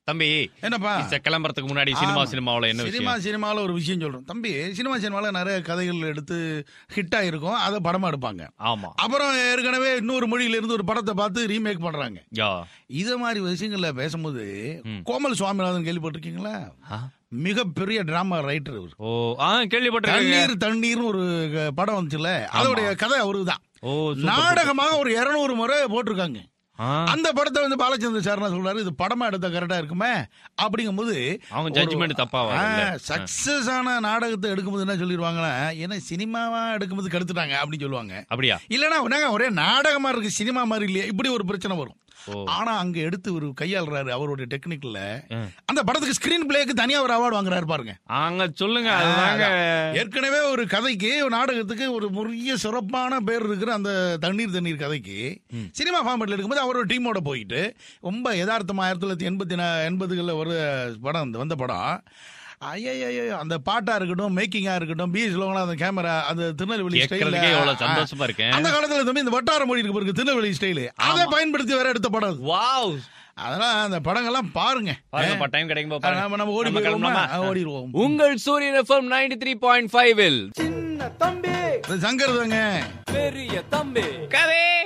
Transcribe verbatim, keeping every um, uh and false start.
தம்பி என்னப்பா கிளம்புறதுக்கு முன்னாடி சினிமா சினிமாவில் என்ன சினிமா சினிமாவில் ஒரு விஷயம் சொல்றோம் தம்பி. சினிமா சினிமாவில் நிறைய கதைகள் எடுத்து ஹிட் ஆயிருக்கும், அதை படமா எடுப்பாங்க. ஆமா. அப்புறம் ஏற்கனவே இன்னொரு மொழியில இருந்து ஒரு படத்தை பார்த்து ரீமேக் பண்றாங்க. இத மாதிரி விஷயங்கள்ல பேசும்போது கோமல் சுவாமிநாதன் கேள்விப்பட்டிருக்கீங்களா? மிகப்பெரிய டிராமா ரைட்டர் அவர். ஓ கேள்விப்பட்டிருக்கேன். தண்ணீர் தண்ணீர்னு ஒரு படம் வந்துச்சுல, அதோடைய கதை அவருதான். நாடகமாக ஒரு இருநூறு முறை போட்டிருக்காங்க. அந்த படத்தை வந்து பாலச்சந்திர சாரனா சொல்றாரு, இது படமா எடுத்த கரெக்டா இருக்குமே அப்படிங்கும் போது அவங்க ஜட்ஜ்மென்ட் தப்பாவா? சக்சஸ் ஆன நாடகத்தை எடுக்கும்போது என்ன சொல்லிடுவாங்கன்னா, ஏன்னா சினிமாவா எடுக்கும்போது கெடுத்துட்டாங்க அப்படின்னு சொல்லுவாங்க. அப்படியா? இல்லன்னா ஒரே நாடகமா இருக்கு, சினிமா மாதிரி இல்லையா, இப்படி ஒரு பிரச்சனை வரும். ஆனா அங்க எடுத்து ஒரு கையாளுறாரு அவருடைய டெக்னிக்ல. அந்த படத்துக்கு ஸ்கிரீன் பிளேக்கு தனியா ஒரு அவார்டு வாங்குறாரு பாருங்க. அங்க சொல்லுங்க. ஏற்கனவே ஒரு கதைக்கு ஒரு நாடகத்துக்கு ஒரு முறைய சிறப்பான பேர் இருக்கிற அந்த தண்ணீர் தண்ணீர் கதைக்கு சினிமா ஃபார்மேட்ல எடுக்கும்போது அவர் ஒரு டீமோட போயிட்டு ரொம்ப யதார்த்தமா ஆயிரத்தி தொள்ளாயிரத்தி எண்பத்தி எண்பதுகள்ல ஒரு படம் வந்த படம். ஐயோ அந்த பாட்டா இருக்கட்டும், மேக்கிங்கா இருக்கட்டும், பி ஸ்லோகனா அந்த கேமரா, அந்த திருநெல்வேலி ஸ்டைல்ல சந்தோஷமா இருக்கேன். அந்த காலத்துல தம்பி இந்த வட்டார மொழி இருக்கு பாருங்க, திருநெல்வேலி ஸ்டைல், அதை பயன்படுத்தி வேற எடுத்த படம். வாவ். அதெல்லாம் அந்த படங்கள்லாம் பாருங்க. டைம் கிடைக்கும் போது நம்ம ஓடி போயிடுவோமா? ஓடிடுவோம். உங்கள் சூரியன் எஃப்எம் தொண்ணூற்று மூன்று புள்ளி ஐந்து இல் சின்ன தம்பி சங்கர் தாங்க, பெரிய தம்பி கவே.